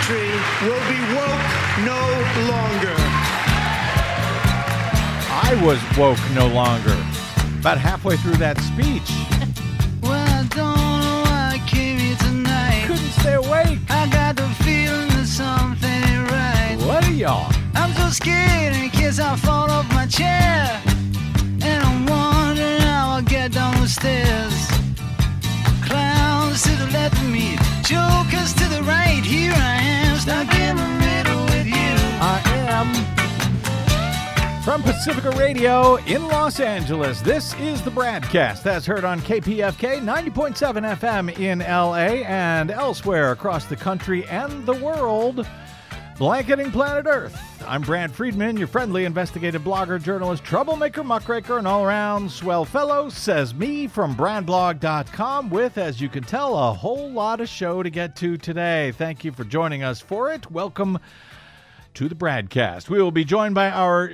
country will be woke no longer. I was woke no longer. About halfway through that speech. Well, I don't know why I came here tonight. Couldn't stay awake. I got the feeling that something ain't right. What are y'all? I'm so scared in case I fall off my chair. And I'm wondering how I'll get down the stairs. Clowns to the left of me, jokers to the right. Here I am, stuck in the middle with you. I am. From Pacifica Radio in Los Angeles, this is the Bradcast. That's heard on KPFK 90.7 FM in LA and elsewhere across the country and the world, blanketing planet Earth. I'm Brad Friedman, your friendly investigative blogger, journalist, troublemaker, muckraker, and all-around swell fellow, says me from BradBlog.com with, as you can tell, a whole lot of show to get to today. Thank you for joining us for it. Welcome to the Bradcast. We will be joined by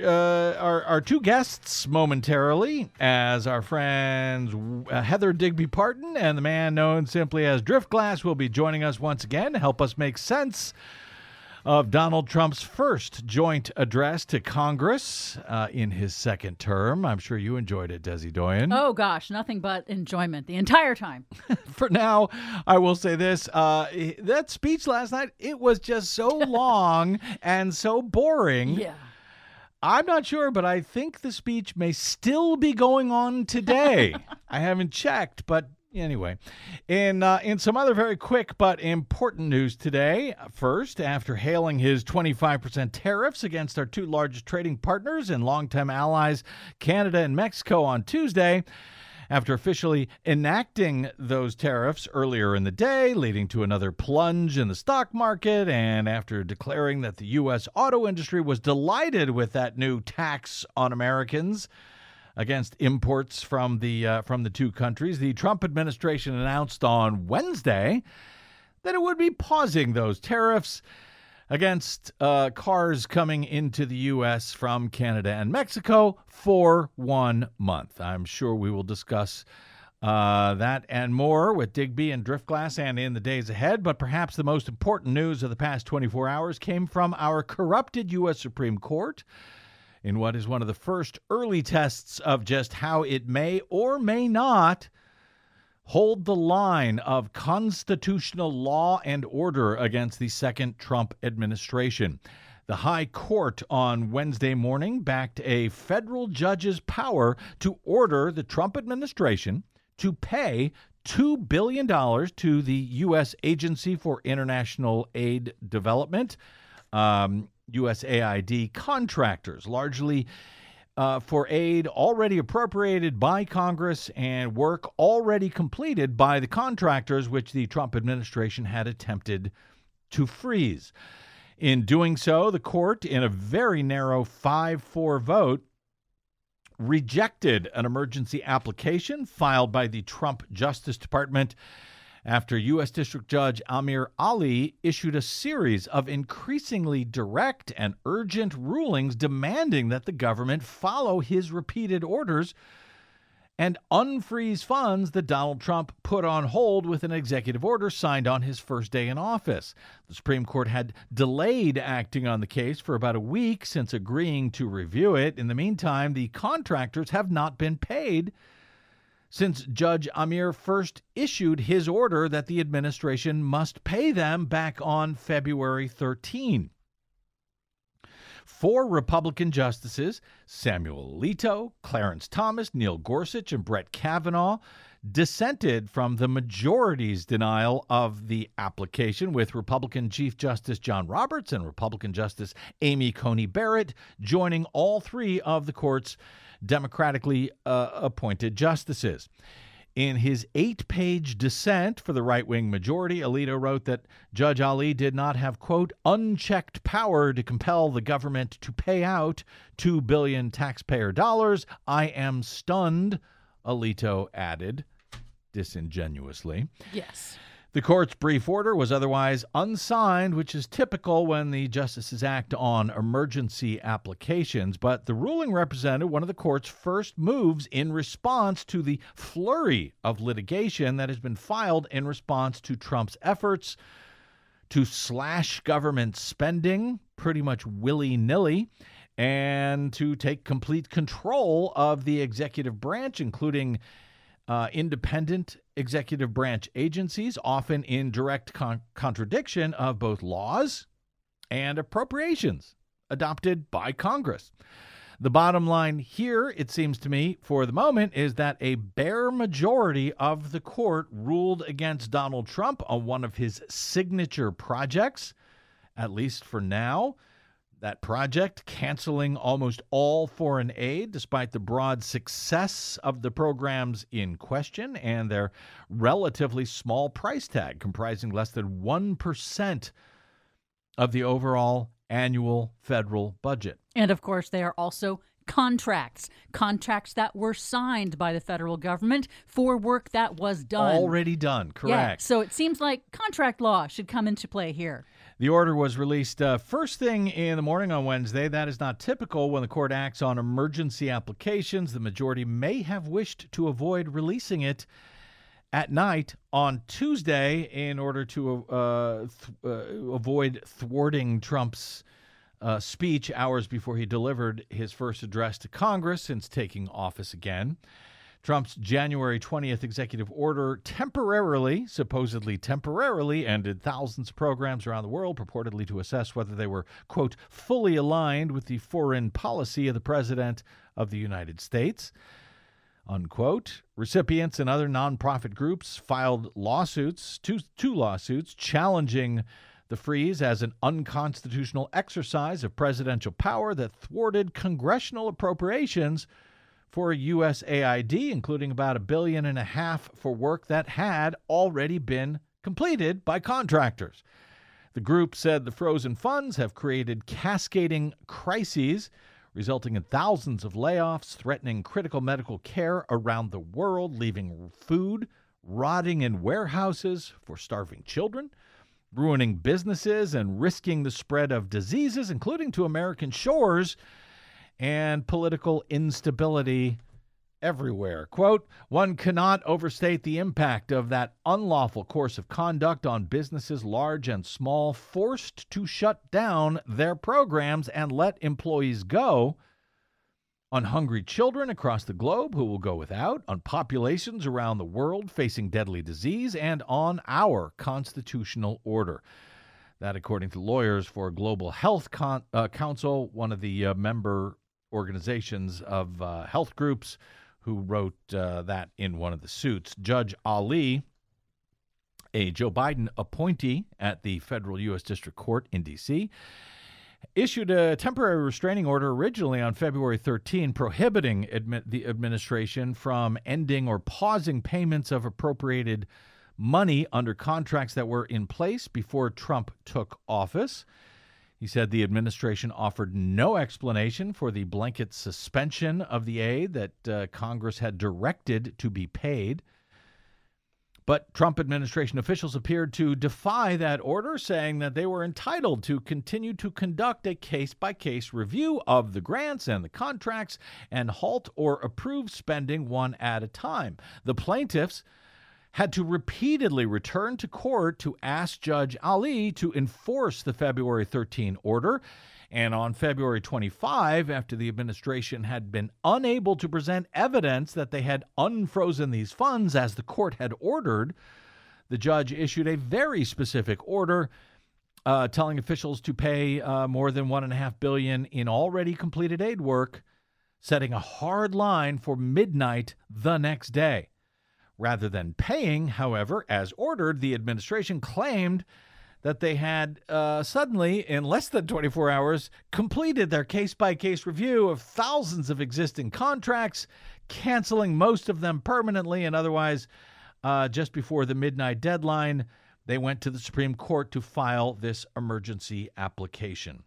our two guests momentarily, as our friends Heather Digby Parton and the man known simply as Driftglass will be joining us once again to help us make sense of Donald Trump's first joint address to Congress in his second term. I'm sure you enjoyed it, Desi Doyen. Oh, gosh, nothing but enjoyment the entire time. For now, I will say this. That speech last night, it was just so long and so boring. Yeah. I'm not sure, but I think the speech may still be going on today. I haven't checked, but anyway, in some other very quick but important news today, first, after hailing his 25% tariffs against our two largest trading partners and longtime allies, Canada and Mexico, on Tuesday, after officially enacting those tariffs earlier in the day, leading to another plunge in the stock market, and after declaring that the U.S. auto industry was delighted with that new tax on Americans against imports from the two countries, the Trump administration announced on Wednesday that it would be pausing those tariffs against cars coming into the U.S. from Canada and Mexico for 1 month. I'm sure we will discuss that and more with Digby and Driftglass and in the days ahead, but perhaps the most important news of the past 24 hours came from our corrupted U.S. Supreme Court, in what is one of the first early tests of just how it may or may not hold the line of constitutional law and order against the second Trump administration. The High Court on Wednesday morning backed a federal judge's power to order the Trump administration to pay $2 billion to the U.S. Agency for International Aid Development, USAID contractors, largely for aid already appropriated by Congress and work already completed by the contractors, which the Trump administration had attempted to freeze. In doing so, the court, in a very narrow 5-4 vote, rejected an emergency application filed by the Trump Justice Department after U.S. District Judge Amir Ali issued a series of increasingly direct and urgent rulings demanding that the government follow his repeated orders and unfreeze funds that Donald Trump put on hold with an executive order signed on his first day in office. The Supreme Court had delayed acting on the case for about a week since agreeing to review it. In the meantime, the contractors have not been paid since Judge Amir first issued his order that the administration must pay them back on February 13. 4 Republican justices, Samuel Alito, Clarence Thomas, Neil Gorsuch, and Brett Kavanaugh, dissented from the majority's denial of the application, with Republican Chief Justice John Roberts and Republican Justice Amy Coney Barrett joining all 3 of the court's democratically appointed justices. In his 8-page dissent for the right-wing majority, Alito wrote that Judge Ali did not have, quote, unchecked power to compel the government to pay out $2 billion taxpayer dollars. I am stunned, Alito added disingenuously. Yes. The court's brief order was otherwise unsigned, which is typical when the justices act on emergency applications, but the ruling represented one of the court's first moves in response to the flurry of litigation that has been filed in response to Trump's efforts to slash government spending pretty much willy-nilly and to take complete control of the executive branch, including independent executive branch agencies, often in direct contradiction of both laws and appropriations adopted by Congress. The bottom line here, it seems to me, for the moment, is that a bare majority of the court ruled against Donald Trump on one of his signature projects, at least for now. That project canceling almost all foreign aid, despite the broad success of the programs in question and their relatively small price tag, comprising less than 1% of the overall annual federal budget. And of course, they are also contracts that were signed by the federal government for work that was done. Already done, correct. Yeah, so it seems like contract law should come into play here. The order was released first thing in the morning on Wednesday. That is not typical when the court acts on emergency applications. The majority may have wished to avoid releasing it at night on Tuesday in order to avoid thwarting Trump's speech hours before he delivered his first address to Congress since taking office again. Trump's January 20th executive order supposedly temporarily, ended thousands of programs around the world, purportedly to assess whether they were, quote, fully aligned with the foreign policy of the President of the United States, unquote. Recipients and other nonprofit groups filed lawsuits, two lawsuits, challenging the freeze as an unconstitutional exercise of presidential power that thwarted congressional appropriations for USAID, including about $1.5 billion for work that had already been completed by contractors. The group said the frozen funds have created cascading crises, resulting in thousands of layoffs, threatening critical medical care around the world, leaving food rotting in warehouses for starving children, ruining businesses and risking the spread of diseases, including to American shores, and political instability everywhere. Quote, one cannot overstate the impact of that unlawful course of conduct on businesses large and small, forced to shut down their programs and let employees go, on hungry children across the globe who will go without, on populations around the world facing deadly disease, and on our constitutional order. That, according to lawyers for Global Health Council, one of the member organizations of health groups who wrote that in one of the suits. Judge Ali, a Joe Biden appointee at the federal U.S. District Court in D.C., issued a temporary restraining order originally on February 13, prohibiting the administration from ending or pausing payments of appropriated money under contracts that were in place before Trump took office. He said the administration offered no explanation for the blanket suspension of the aid that Congress had directed to be paid. But Trump administration officials appeared to defy that order, saying that they were entitled to continue to conduct a case-by-case review of the grants and the contracts and halt or approve spending one at a time. The plaintiffs had to repeatedly return to court to ask Judge Ali to enforce the February 13 order. And on February 25, after the administration had been unable to present evidence that they had unfrozen these funds as the court had ordered, the judge issued a very specific order telling officials to pay more than $1.5 billion in already completed aid work, setting a hard line for midnight the next day. Rather than paying, however, as ordered, the administration claimed that they had suddenly, in less than 24 hours, completed their case-by-case review of thousands of existing contracts, canceling most of them permanently, and otherwise, just before the midnight deadline, they went to the Supreme Court to file this emergency application.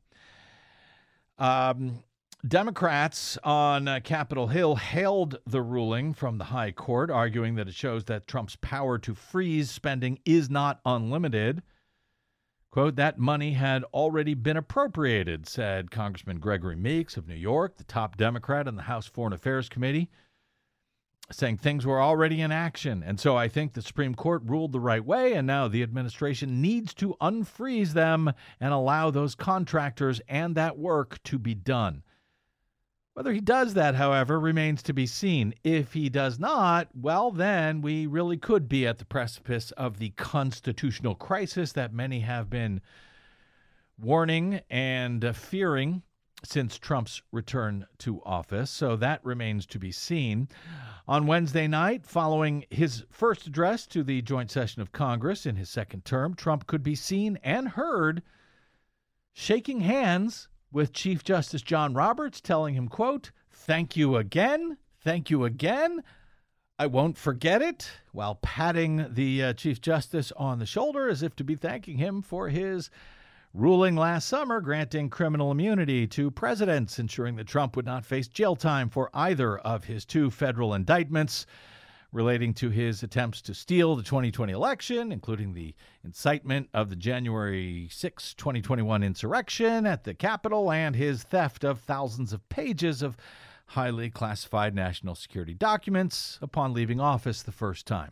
Democrats on Capitol Hill hailed the ruling from the High Court, arguing that it shows that Trump's power to freeze spending is not unlimited. Quote, that money had already been appropriated, said Congressman Gregory Meeks of New York, the top Democrat in the House Foreign Affairs Committee. saying things were already in action. And so I think the Supreme Court ruled the right way, and now the administration needs to unfreeze them and allow those contractors and that work to be done. Whether he does that, however, remains to be seen. If he does not, well, then we really could be at the precipice of the constitutional crisis that many have been warning and fearing since Trump's return to office. So that remains to be seen. On Wednesday night, following his first address to the joint session of Congress in his second term, Trump could be seen and heard shaking hands with Chief Justice John Roberts, telling him, quote, "Thank you again. Thank you again. I won't forget it," while patting the Chief Justice on the shoulder as if to be thanking him for his ruling last summer granting criminal immunity to presidents, ensuring that Trump would not face jail time for either of his two federal indictments relating to his attempts to steal the 2020 election, including the incitement of the January 6, 2021 insurrection at the Capitol and his theft of thousands of pages of highly classified national security documents upon leaving office the first time.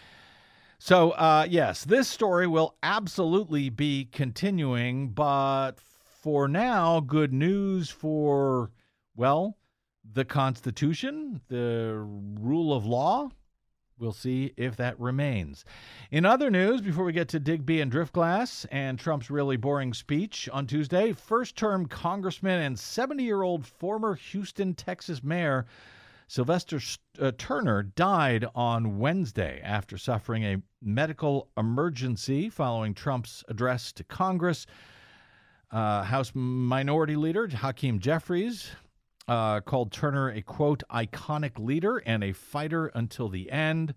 So, yes, this story will absolutely be continuing, but for now, good news for, well, the Constitution, the rule of law. We'll see if that remains. In other news, before we get to Digby and Driftglass and Trump's really boring speech on Tuesday, first-term Congressman and 70-year-old former Houston, Texas mayor Sylvester Turner died on Wednesday after suffering a medical emergency following Trump's address to Congress. House Minority Leader Hakeem Jeffries called Turner a, quote, iconic leader and a fighter until the end.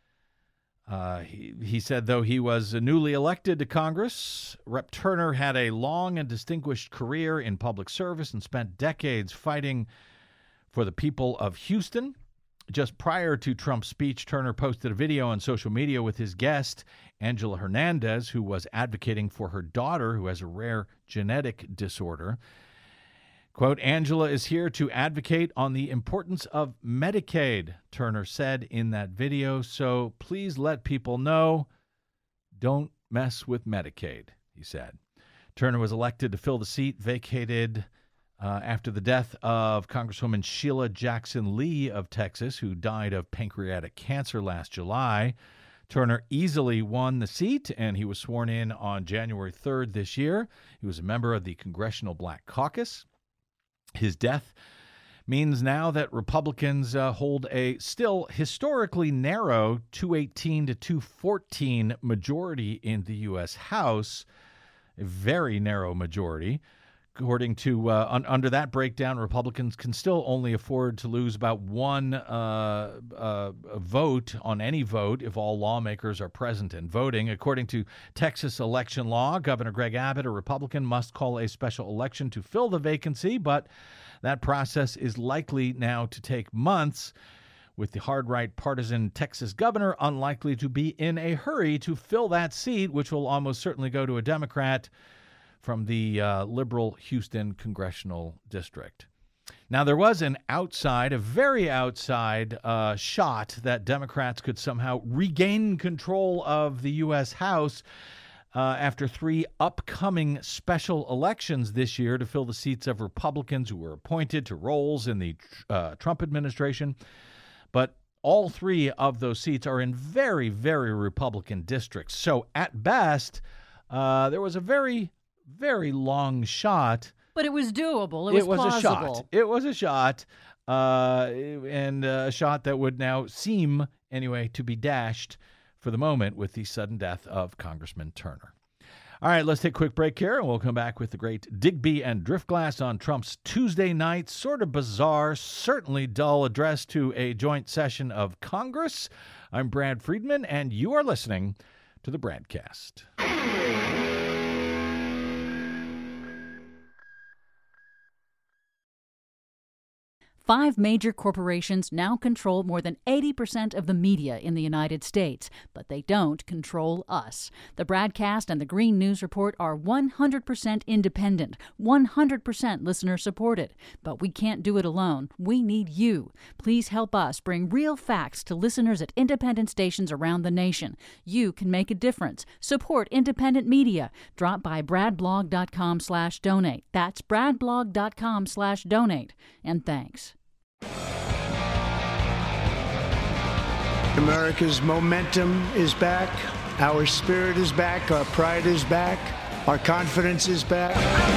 He said, though he was newly elected to Congress, Rep. Turner had a long and distinguished career in public service and spent decades fighting for the people of Houston. Just prior to Trump's speech, Turner posted a video on social media with his guest, Angela Hernandez, who was advocating for her daughter, who has a rare genetic disorder. Quote, "Angela is here to advocate on the importance of Medicaid," Turner said in that video. "So please let people know, don't mess with Medicaid," he said. Turner was elected to fill the seat vacated after the death of Congresswoman Sheila Jackson Lee of Texas, who died of pancreatic cancer last July. Turner easily won the seat, and he was sworn in on January 3rd this year. He was a member of the Congressional Black Caucus. His death means now that Republicans hold a still historically narrow 218 to 214 majority in the U.S. House, a very narrow majority. According to under that breakdown, Republicans can still only afford to lose about one vote on any vote if all lawmakers are present and voting. According to Texas election law, Governor Greg Abbott, a Republican, must call a special election to fill the vacancy, but that process is likely now to take months, with the hard-right partisan Texas governor unlikely to be in a hurry to fill that seat, which will almost certainly go to a Democrat from the liberal Houston congressional district. Now, there was a very outside shot that Democrats could somehow regain control of the U.S. House after three upcoming special elections this year to fill the seats of Republicans who were appointed to roles in the Trump administration. But all three of those seats are in very, very Republican districts. So at best, there was a very long shot. But it was doable. It was plausible. It was a shot. And a shot that would now seem, anyway, to be dashed for the moment with the sudden death of Congressman Turner. All right, let's take a quick break here, and we'll come back with the great Digby and Driftglass on Trump's Tuesday night, sort of bizarre, certainly dull address to a joint session of Congress. I'm Brad Friedman, and you are listening to the Bradcast. 5 major corporations now control more than 80% of the media in the United States, but they don't control us. The Bradcast and the Green News Report are 100% independent, 100% listener-supported. But we can't do it alone. We need you. Please help us bring real facts to listeners at independent stations around the nation. You can make a difference. Support independent media. Drop by bradblog.com/donate. That's bradblog.com/donate. And thanks. America's momentum is back. Our spirit is back. Our pride is back. Our confidence is back.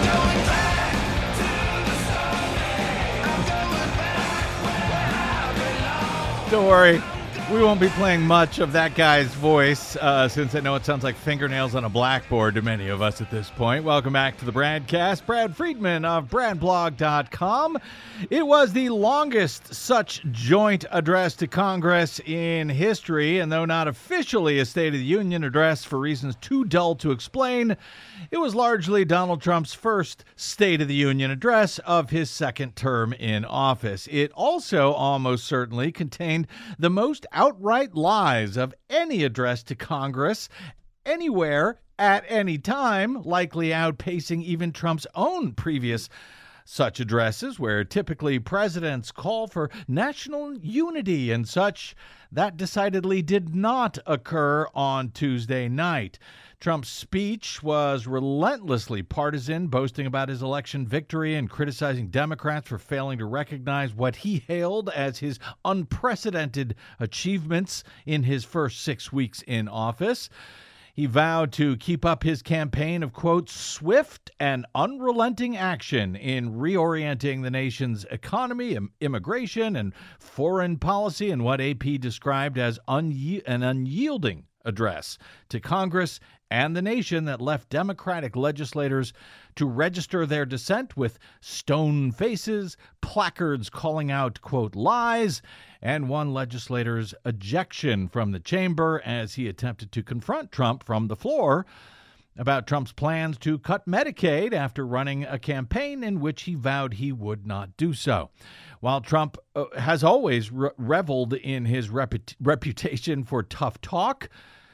Don't worry. We won't be playing much of that guy's voice since I know it sounds like fingernails on a blackboard to many of us at this point. Welcome back to the Bradcast. Brad Friedman of bradblog.com. It was the longest such joint address to Congress in history, and though not officially a State of the Union address for reasons too dull to explain, it was largely Donald Trump's first State of the Union address of his second term in office. It also almost certainly contained the most outright lies of any address to Congress anywhere at any time, likely outpacing even Trump's own previous such addresses, where typically presidents call for national unity and such. That decidedly did not occur on Tuesday night. Trump's speech was relentlessly partisan, boasting about his election victory and criticizing Democrats for failing to recognize what he hailed as his unprecedented achievements in his first 6 weeks in office. He vowed to keep up his campaign of, quote, swift and unrelenting action in reorienting the nation's economy, immigration, and foreign policy in what AP described as an unyielding address to Congress and the nation that left Democratic legislators to register their dissent with stone faces, placards calling out, quote, lies, and one legislator's ejection from the chamber as he attempted to confront Trump from the floor about Trump's plans to cut Medicaid after running a campaign in which he vowed he would not do so. While Trump has always reveled in his reputation for tough talk,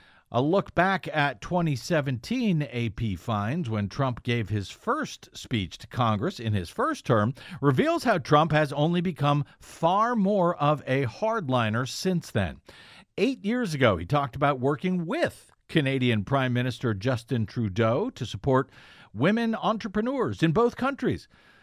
a look back at 2017 AP finds when Trump gave his first speech to Congress in his first term reveals how Trump has only become far more of a hardliner since then. 8 years ago, he talked about working with Canadian Prime Minister Justin Trudeau to support women entrepreneurs in both countries.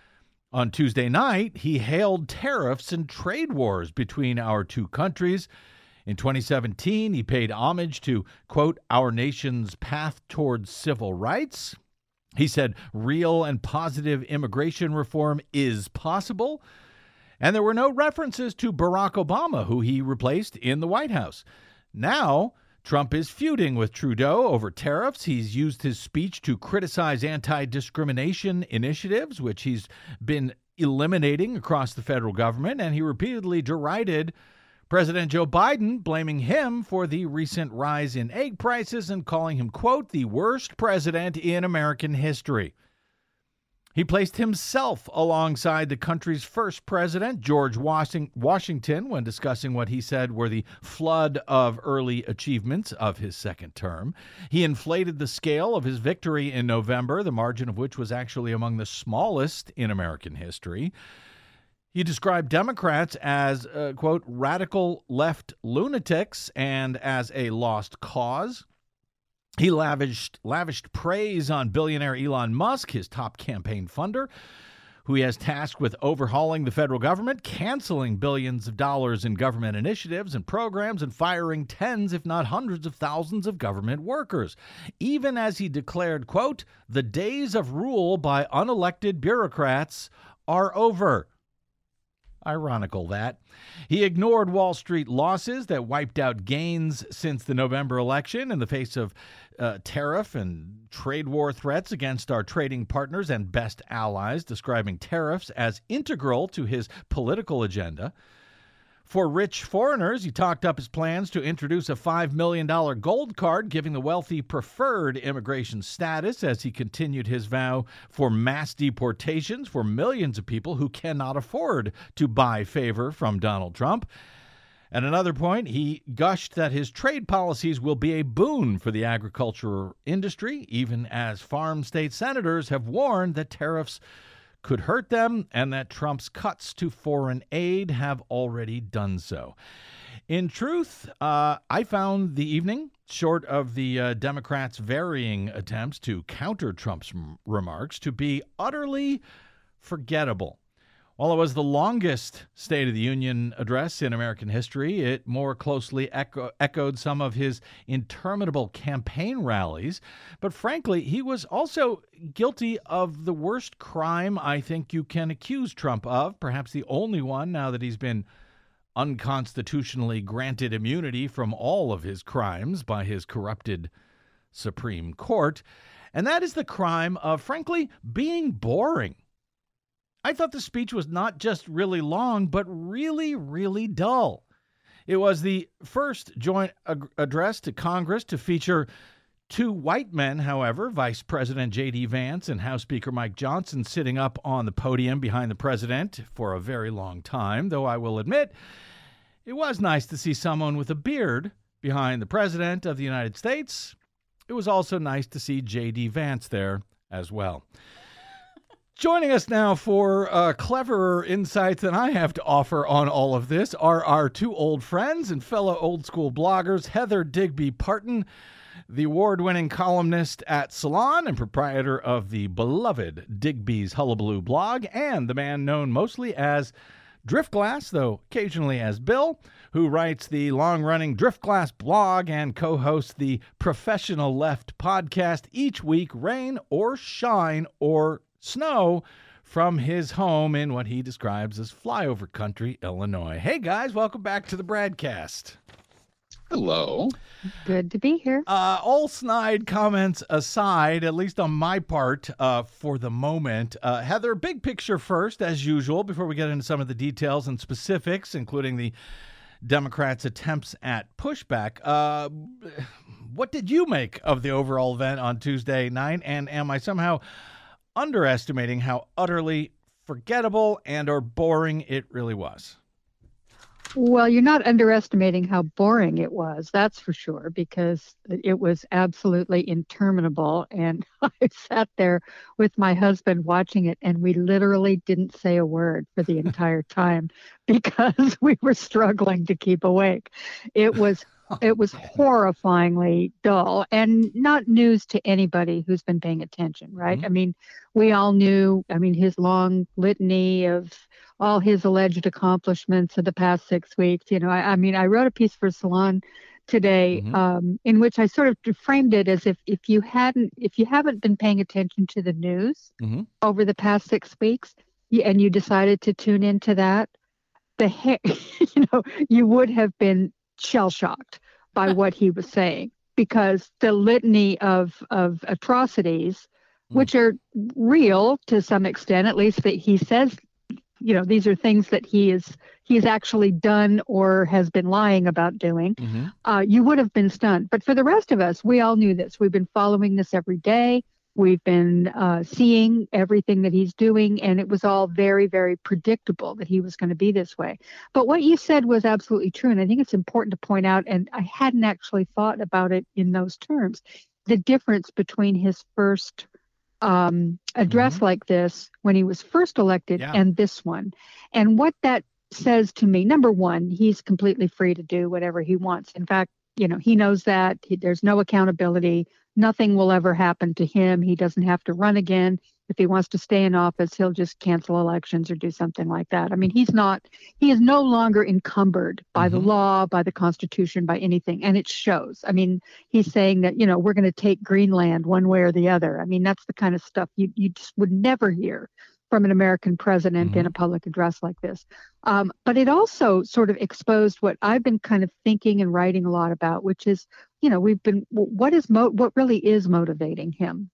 On Tuesday night, he hailed tariffs and trade wars between our two countries. In 2017, he paid homage to, quote, our nation's path towards civil rights. He said real and positive immigration reform is possible. And there were no references to Barack Obama, who he replaced in the White House. Now, Trump is feuding with Trudeau over tariffs. He's used his speech to criticize anti-discrimination initiatives, which he's been eliminating across the federal government, and he repeatedly derided President Joe Biden, blaming him for the recent rise in egg prices and calling him, quote, the worst president in American history. He placed himself alongside the country's first president, George Washington, when discussing what he said were the flood of early achievements of his second term. He inflated the scale of his victory in November, the margin of which was actually among the smallest in American history. He described Democrats as, quote, radical left lunatics and as a lost cause. He lavished praise on billionaire Elon Musk, his top campaign funder, who he has tasked with overhauling the federal government, canceling billions of dollars in government initiatives and programs, and firing tens, if not hundreds of thousands of government workers. Even as he declared, quote, the days of rule by unelected bureaucrats are over. Ironical that. He ignored Wall Street losses that wiped out gains since the November election in the face of tariff and trade war threats against our trading partners and best allies, describing tariffs as integral to his political agenda. For rich foreigners, he talked up his plans to introduce a $5 million gold card, giving the wealthy preferred immigration status as he continued his vow for mass deportations for millions of people who cannot afford to buy favor from Donald Trump. At another point, he gushed that his trade policies will be a boon for the agriculture industry, even as farm state senators have warned that tariffs could hurt them and that Trump's cuts to foreign aid have already done so. In truth, I found the evening, short of the Democrats' varying attempts to counter Trump's remarks, to be utterly forgettable. While it was the longest State of the Union address in American history, it more closely echoed some of his interminable campaign rallies. But frankly, he was also guilty of the worst crime I think you can accuse Trump of, perhaps the only one now that he's been unconstitutionally granted immunity from all of his crimes by his corrupted Supreme Court. And that is the crime of, frankly, being boring. I thought the speech was not just really long, but really, really dull. It was the first joint address to Congress to feature two white men, however, Vice President J.D. Vance and House Speaker Mike Johnson, sitting up on the podium behind the president for a very long time, though I will admit it was nice to see someone with a beard behind the president of the United States. It was also nice to see J.D. Vance there as well. Joining us now for cleverer insights than I have to offer on all of this are our two old friends and fellow old school bloggers, Heather Digby Parton, the award-winning columnist at Salon and proprietor of the beloved Digby's Hullabaloo blog, and the man known mostly as Driftglass, though occasionally as Bill, who writes the long-running Driftglass blog and co-hosts the Professional Left podcast each week, rain or shine or snow, from his home in what he describes as flyover country, Illinois. Hey, guys, welcome back to the Bradcast. Hello. Good to be here. All snide comments aside, at least on my part, for the moment. Heather, big picture first, as usual, before we get into some of the details and specifics, including the Democrats' attempts at pushback. What did you make of the overall event on Tuesday night? And am I somehow underestimating how utterly forgettable and or boring it really was? Well, you're not underestimating how boring it was, that's for sure, because it was absolutely interminable. And I sat there with my husband watching it, and we literally didn't say a word for the entire time because we were struggling to keep awake. It was horrifyingly dull and not news to anybody who's been paying attention, right? Mm-hmm. I mean, we all knew, his long litany of all his alleged accomplishments of the past 6 weeks. I wrote a piece for Salon today, Mm-hmm. In which I sort of framed it as if you haven't been paying attention to the news Mm-hmm. over the past 6 weeks, and you decided to tune into that, you would have been shell-shocked by what he was saying, because the litany of atrocities, which are real to some extent, at least that he says, these are things that he's actually done or has been lying about doing. Mm-hmm. You would have been stunned. But for the rest of us, we all knew this. We've been following this every day. We've been seeing everything that he's doing, and it was all very, very predictable that he was going to be this way. But what you said was absolutely true, and I think it's important to point out, and I hadn't actually thought about it in those terms, the difference between his first address Mm-hmm. like this when he was first elected Yeah. and this one. And what that says to me, number one, he's completely free to do whatever he wants. In fact, he knows that there's no accountability. Nothing will ever happen to him. He doesn't have to run again. If he wants to stay in office, he'll just cancel elections or do something like that. I mean, he is no longer encumbered by the Mhm. law, by the Constitution, by anything. And it shows. I mean, he's saying that, we're going to take Greenland one way or the other. I mean, that's the kind of stuff you just would never hear from an American president in a public address like this. But it also sort of exposed what I've been kind of thinking and writing a lot about, which is, what really is motivating him.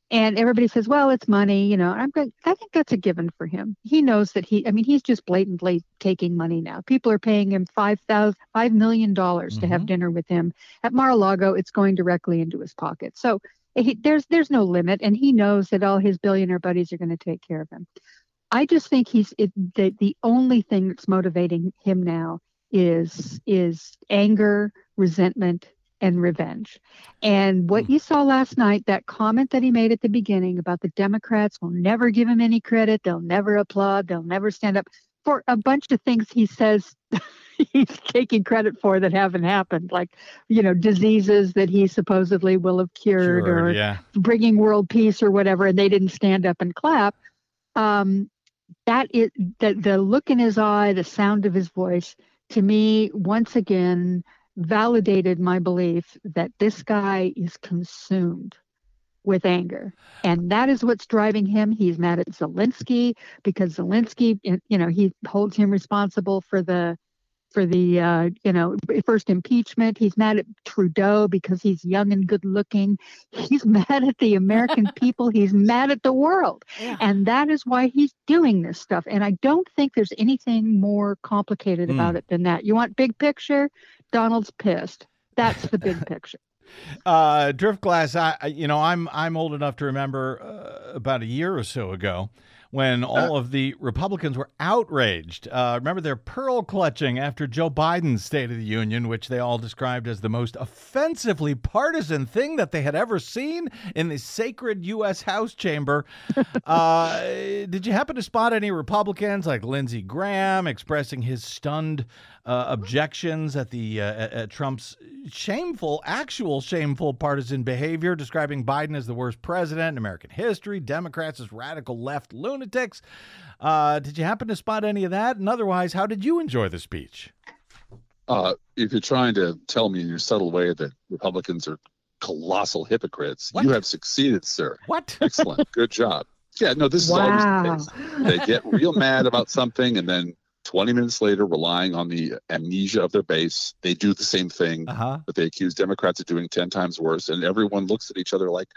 And everybody says, well, it's money, you know. I think that's a given for him. He knows that he's just blatantly taking money now. People are paying him $5 million to have dinner with him at Mar-a-Lago. It's going directly into his pocket. So there's no limit. And he knows that all his billionaire buddies are going to take care of him. I just think the only thing that's motivating him now is anger, resentment, and revenge. And what you saw last night, that comment that he made at the beginning about the Democrats will never give him any credit, they'll never applaud, they'll never stand up for a bunch of things he says he's taking credit for that haven't happened, like, you know, diseases that he supposedly will have cured bringing world peace or whatever, and they didn't stand up and clap. That is the look in his eye, the sound of his voice, to me, once again, validated my belief that this guy is consumed with anger. And that is what's driving him. He's mad at Zelensky because Zelensky, you know, he holds him responsible for the first impeachment. He's mad at Trudeau because he's young and good looking. He's mad at the American people. He's mad at the world. Yeah. And that is why he's doing this stuff. And I don't think there's anything more complicated about it than that. You want big picture? Donald's pissed. That's the big picture. Driftglass, I'm old enough to remember about a year or so ago when all of the Republicans were outraged. Remember their pearl clutching after Joe Biden's State of the Union, which they all described as the most offensively partisan thing that they had ever seen in the sacred U.S. House chamber. Did you happen to spot any Republicans like Lindsey Graham expressing his stunned objections at Trump's actual shameful partisan behavior, describing Biden as the worst president in American history, Democrats as radical left lunatics? Did you happen to spot any of that? And otherwise, how did you enjoy the speech? If you're trying to tell me in your subtle way that Republicans are colossal hypocrites, you have succeeded, sir. What? Excellent. Good job. Yeah, no, this is always the case. They get real mad about something, and then 20 minutes later, relying on the amnesia of their base, they do the same thing that they accuse Democrats of doing 10 times worse. And everyone looks at each other like,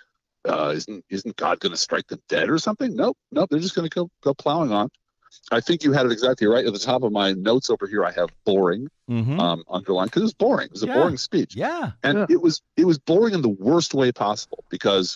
isn't God going to strike them dead or something? Nope. They're just going to go plowing on. I think you had it exactly right. At the top of my notes over here, I have boring underlined because it's boring. It was a boring speech. Yeah. And it was boring in the worst way possible because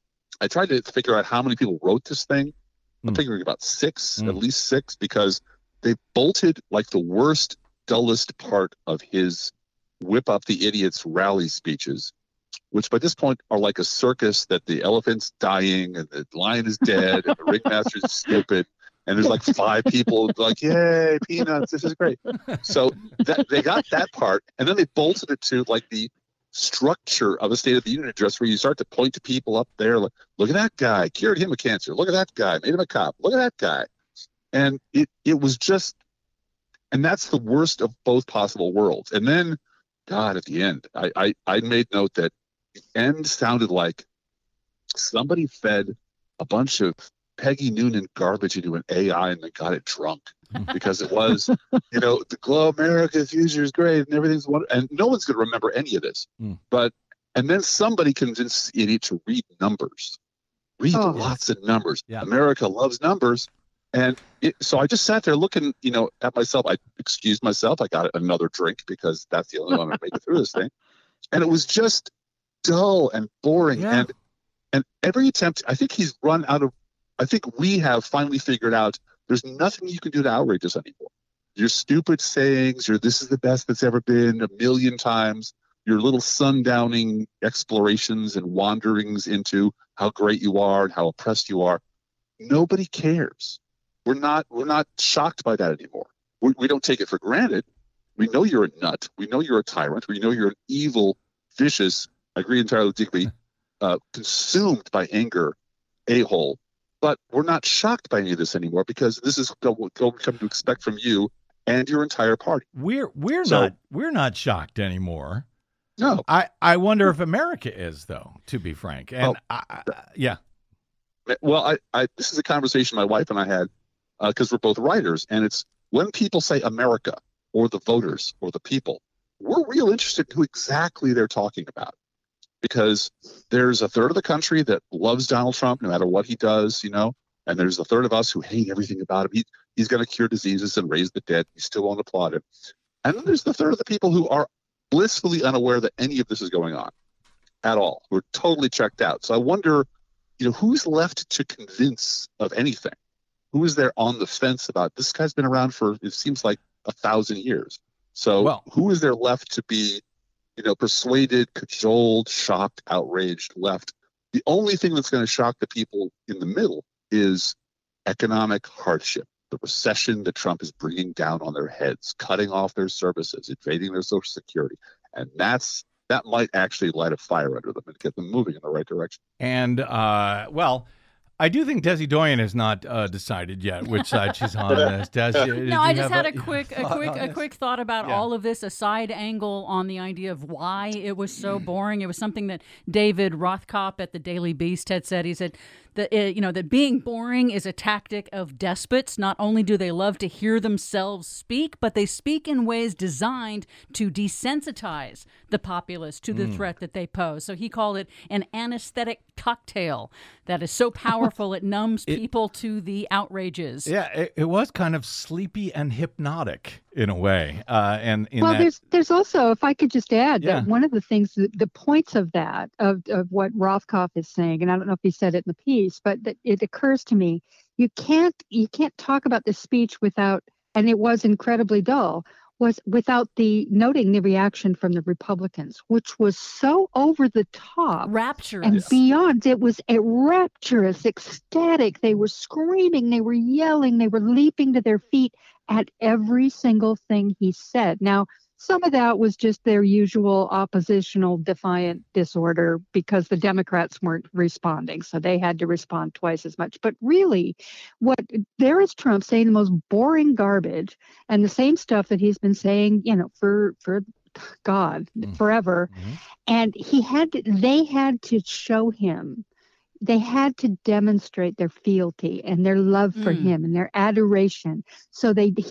I tried to figure out how many people wrote this thing. I'm figuring about at least six, because they bolted like the worst, dullest part of his whip up the idiots rally speeches, which by this point are like a circus that the elephant's dying and the lion is dead and the ringmaster is stupid. And there's like 5 people like, yay, peanuts, this is great. So they got that part. And then they bolted it to like the structure of a State of the Union address where you start to point to people up there. Like, look at that guy, cured him of cancer. Look at that guy, made him a cop. Look at that guy. And it was just, and that's the worst of both possible worlds. And then, God, at the end, I made note that the end sounded like somebody fed a bunch of Peggy Noonan garbage into an AI and they got it drunk because it was, the glow America's future is great and everything's wonderful. And no one's going to remember any of this. And then somebody convinced the idiot to read numbers, lots of numbers. Yeah. America loves numbers. And so I just sat there looking, at myself. I excused myself. I got another drink because that's the only one that made it through this thing. And it was just dull and boring. Yeah. And every attempt, I think he's run out of, I think we have finally figured out there's nothing you can do to outrage us anymore. Your stupid sayings, your this is the best that's ever been a million times, your little sundowning explorations and wanderings into how great you are and how oppressed you are. Nobody cares. We're not shocked by that anymore. We don't take it for granted. We know you're a nut. We know you're a tyrant. We know you're an evil, vicious, I agree entirely with Digby, consumed by anger, a-hole. But we're not shocked by any of this anymore because this is what we've come to expect from you and your entire party. We're not shocked anymore. No. I wonder if America is, though, to be frank. And yeah. Well, this is a conversation my wife and I had because we're both writers, and it's when people say America or the voters or the people, we're real interested in who exactly they're talking about. because there's a third of the country that loves Donald Trump no matter what he does, and there's a third of us who hate everything about him. He's going to cure diseases and raise the dead. We still won't applaud him. And then there's the third of the people who are blissfully unaware that any of this is going on at all. We're totally checked out. So I wonder, who's left to convince of anything? Who is there on the fence about this guy's been around for, it seems like, 1,000 years. So who is there left to be, persuaded, cajoled, shocked, outraged, left? The only thing that's going to shock the people in the middle is economic hardship, the recession that Trump is bringing down on their heads, cutting off their services, invading their Social Security. And that might actually light a fire under them and get them moving in the right direction. And, I do think Desi Doyen has not decided yet which side she's on this. Desi, no, I just had a quick thought about all of this, a side angle on the idea of why it was so boring. It was something that David Rothkopf at the Daily Beast had said. He said that being boring is a tactic of despots. Not only do they love to hear themselves speak, but they speak in ways designed to desensitize the populace to the threat that they pose. So he called it an anesthetic cocktail that is so powerful it numbs people to the outrages. Yeah, it was kind of sleepy and hypnotic in a way. There's also, if I could just add, that one of the things, the points of that, of what Rothkopf is saying, and I don't know if he said it in the piece, but that it occurs to me, you can't talk about this speech without, and it was incredibly dull, was without noting the reaction from the Republicans, which was so over the top, rapturous, and beyond. It was rapturous, ecstatic. They were screaming, they were yelling, they were leaping to their feet at every single thing he said. Now, some of that was just their usual oppositional defiant disorder because the Democrats weren't responding, so they had to respond twice as much. But really, there is Trump saying the most boring garbage and the same stuff that he's been saying, for God, forever. Mm-hmm. And they had to show him. They had to demonstrate their fealty and their love for him and their adoration. So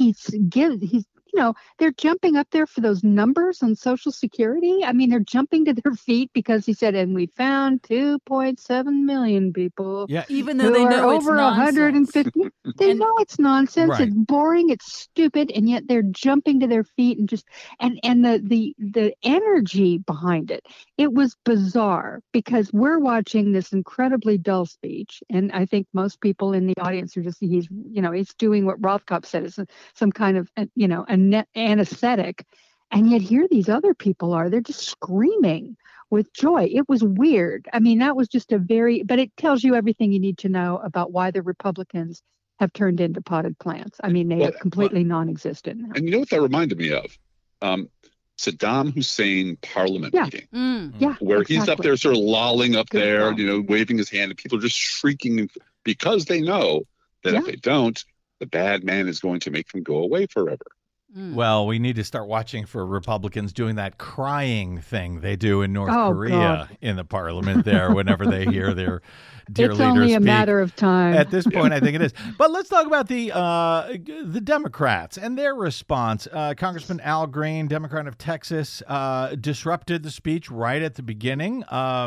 they're jumping up there for those numbers on Social Security. I mean, they're jumping to their feet because he said, and we found 2.7 million people. Yeah, even though they know it's over 150. They know it's nonsense. Right. It's boring. It's stupid, and yet they're jumping to their feet and just and the energy behind it. It was bizarre because we're watching this incredibly dull speech, and I think most people in the audience are just he's doing what Rothkopf said is some kind of anesthetic, and yet here these other people they're just screaming with joy. It was weird. I mean, that was just but it tells you everything you need to know about why the Republicans have turned into potted plants. I mean, they are completely non-existent now. And you know what that reminded me of? Saddam Hussein parliament meeting, where he's up there sort of lolling up there, waving his hand, and people are just shrieking because they know that if they don't, the bad man is going to make them go away forever. Well, we need to start watching for Republicans doing that crying thing they do in North Korea in the parliament there whenever they hear their dear leader speak. It's only a matter of time. At this point, I think it is. But let's talk about the Democrats and their response. Congressman Al Green, Democrat of Texas, disrupted the speech right at the beginning.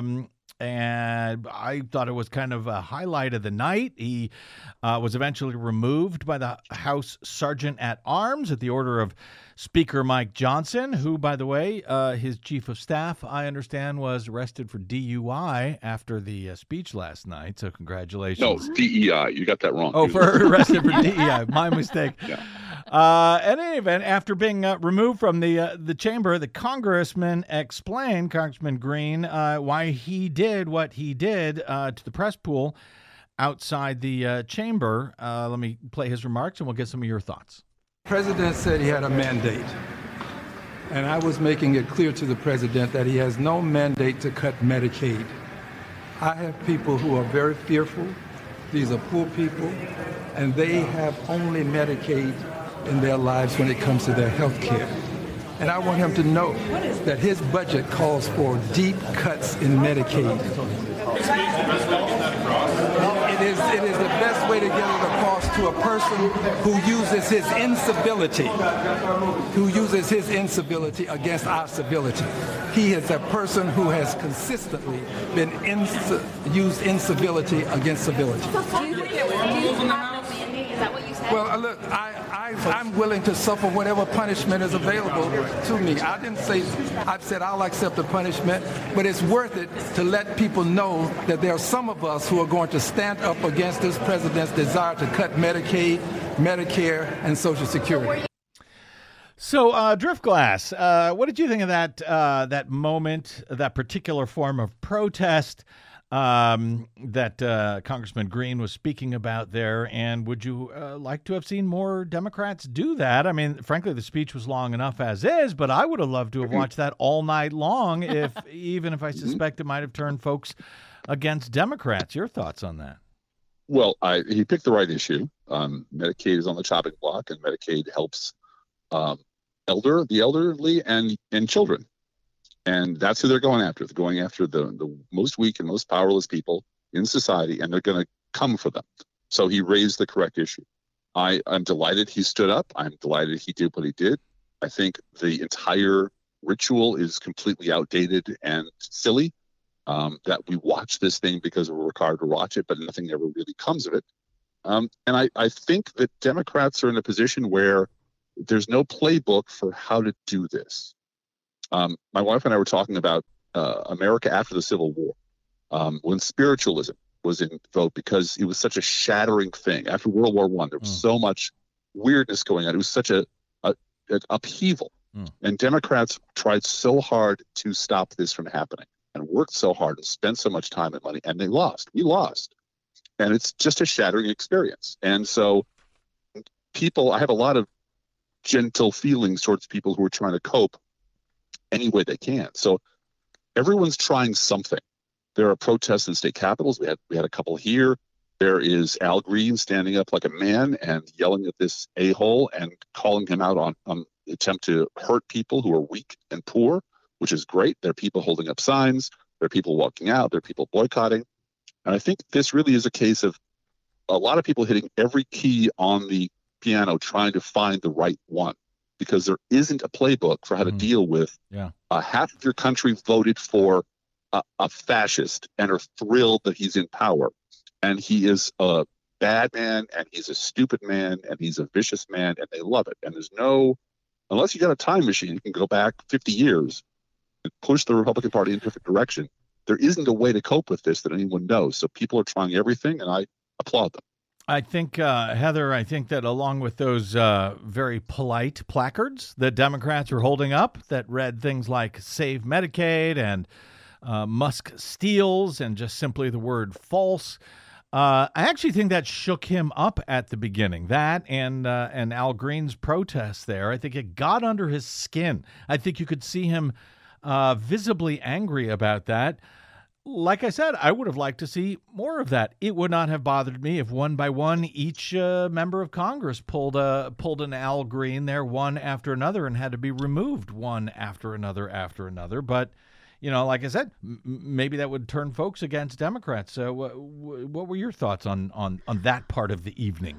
And I thought it was kind of a highlight of the night. He was eventually removed by the House Sergeant at Arms at the order of Speaker Mike Johnson, who, by the way, his chief of staff, I understand, was arrested for DUI after the speech last night. So congratulations. No, DEI. You got that wrong. Oh, arrested for DEI. My mistake. Yeah. In any event, after being removed from the chamber, the congressman explained, Congressman Green, why he did what he did to the press pool outside the chamber. Let me play his remarks, and we'll get some of your thoughts. The president said he had a mandate, and I was making it clear to the president that he has no mandate to cut Medicaid. I have people who are very fearful. These are poor people, and they have only Medicaid in their lives when it comes to their health care. And I want him to know that his budget calls for deep cuts in Medicaid. it is the best way to get it across to a person who uses his incivility against our civility. He is a person who has consistently been used incivility against civility. Do you think it was a mandate? Is that what you said? Well, look, I'm willing to suffer whatever punishment is available to me. I've said I'll accept the punishment, but it's worth it to let people know that there are some of us who are going to stand up against this president's desire to cut Medicaid, Medicare, and Social Security. So, Driftglass, what did you think of that moment, that particular form of protest that Congressman Green was speaking about there? And would you like to have seen more Democrats do that? I mean, frankly, the speech was long enough as is, but I would have loved to have watched that all night long, even if I suspect it might have turned folks against Democrats. Your thoughts on that? Well, he picked the right issue. Medicaid is on the chopping block, and Medicaid helps the elderly and children. And that's who they're going after. They're going after the most weak and most powerless people in society, and they're going to come for them. So he raised the correct issue. I'm delighted he stood up. I'm delighted he did what he did. I think the entire ritual is completely outdated and silly, that we watch this thing because we're required to watch it, but nothing ever really comes of it. And I think that Democrats are in a position where there's no playbook for how to do this. My wife and I were talking about America after the Civil War, when spiritualism was in vogue, because it was such a shattering thing. After World War I, there was so much weirdness going on. It was such an upheaval. And Democrats tried so hard to stop this from happening and worked so hard and spent so much time and money, and they lost. We lost. And it's just a shattering experience. And so I have a lot of gentle feelings towards people who are trying to cope any way they can. So everyone's trying something. There are protests in state capitals. We had a couple here. There is Al Green standing up like a man and yelling at this a-hole and calling him out on the attempt to hurt people who are weak and poor, which is great. There are people holding up signs. There are people walking out. There are people boycotting. And I think this really is a case of a lot of people hitting every key on the piano trying to find the right one, because there isn't a playbook for how to deal with half of your country voted for a fascist and are thrilled that he's in power. And he is a bad man, and he's a stupid man, and he's a vicious man, and they love it. And there's unless you got a time machine, you can go back 50 years and push the Republican Party in a different direction. There isn't a way to cope with this that anyone knows. So people are trying everything, and I applaud them. I think, Heather, that along with those very polite placards that Democrats are holding up that read things like Save Medicaid and Musk steals and just simply the word false, I actually think that shook him up at the beginning. That and Al Green's protest there, I think it got under his skin. I think you could see him visibly angry about that. Like I said, I would have liked to see more of that. It would not have bothered me if one by one each member of Congress pulled an Al Green there one after another and had to be removed one after another. But, like I said, maybe that would turn folks against Democrats. So what were your thoughts on that part of the evening?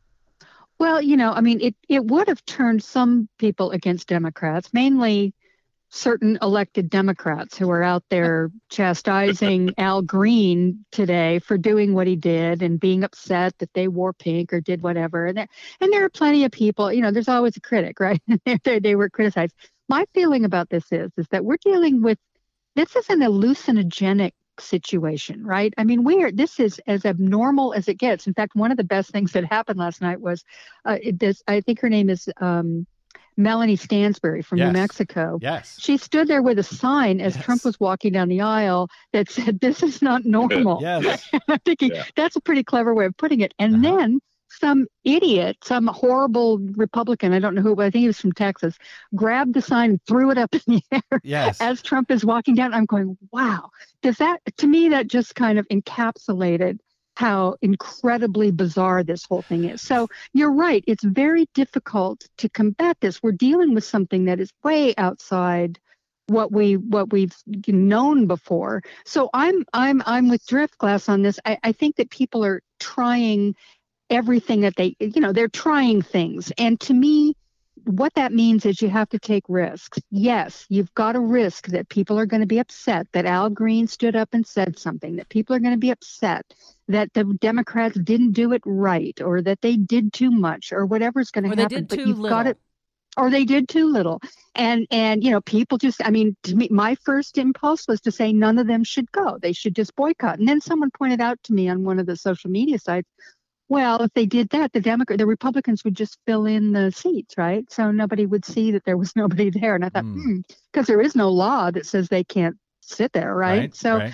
Well, it would have turned some people against Democrats, mainly certain elected Democrats who are out there chastising Al Green today for doing what he did and being upset that they wore pink or did whatever. And there are plenty of people, there's always a critic, right? They were criticized. My feeling about this is that we're dealing with, this is an hallucinogenic situation, right? I mean, this is as abnormal as it gets. In fact, one of the best things that happened last night was I think her name is Melanie Stansbury from New Mexico. Yes. She stood there with a sign as Trump was walking down the aisle that said, "This is not normal." Yes. I'm thinking that's a pretty clever way of putting it. And then some idiot, some horrible Republican, I don't know who, but I think he was from Texas, grabbed the sign and threw it up in the air as Trump is walking down. I'm going, wow. To me, that just kind of encapsulated how incredibly bizarre this whole thing is. So you're right. It's very difficult to combat this. We're dealing with something that is way outside what we've known before. So I'm with Driftglass on this. I think that people are trying everything that they're trying things. And to me, what that means is you have to take risks. Yes, you've got to risk that people are going to be upset that Al Green stood up and said something, that people are going to be upset that the Democrats didn't do it right, or that they did too much, or whatever's going to happen. They did but too you've little. got it. Or they did too little. And people just, to me, my first impulse was to say none of them should go. They should just boycott. And then someone pointed out to me on one of the social media sites, well, if they did that, the Republicans would just fill in the seats, right? So nobody would see that there was nobody there. And I thought, because there is no law that says they can't sit there, right? So